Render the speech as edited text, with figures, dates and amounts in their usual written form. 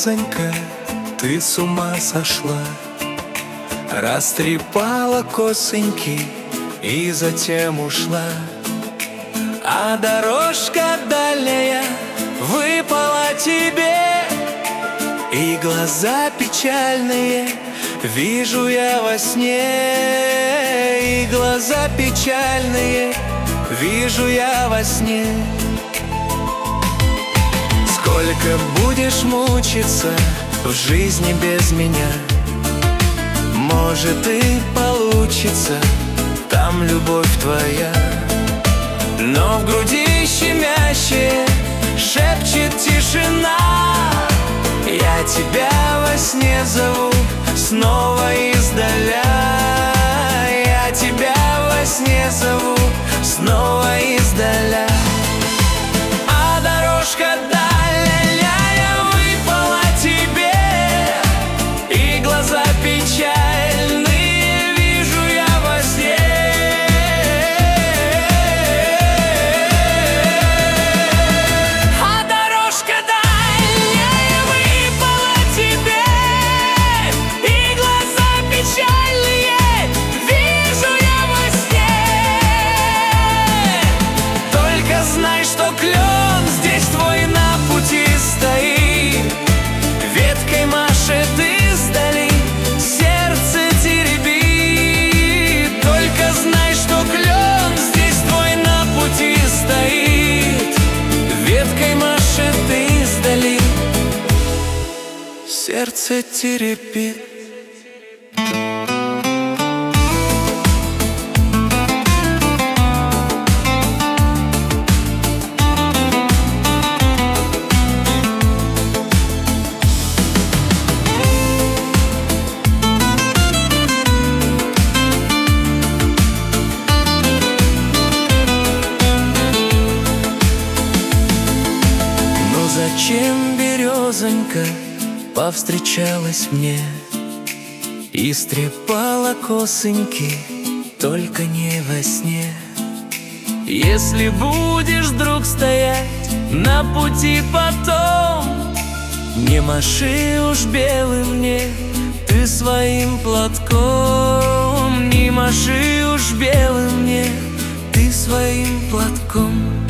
березонька, ты с ума сошла, растрепала косоньки и затем ушла. А дорожка дальняя выпала тебе, и глаза печальные вижу я во сне, и глаза печальные вижу я во сне. Сколько будешь мучиться в жизни без меня, может и получится там любовь твоя. Но в груди щемящее шепчет тишина, я тебя во сне зову снова издаля, я тебя во сне зову снова издаля. А дорожка дальняя выпала тебе, и глаза печальные вижу я во сне. А дорожка дальняя выпала тебе, и глаза печальные вижу я во сне. Только знай, что клен здесь твой на пути стоит, веткой машет издали, сердце теребит. Только знай, что клен здесь твой на пути стоит, веткой машет издали, сердце теребит. Зачем березонька повстречалась мне, истрепала косоньки, только не во сне. Если будешь вдруг стоять на пути потом, не маши уж белым мне ты своим платком, не маши уж белым мне ты своим платком.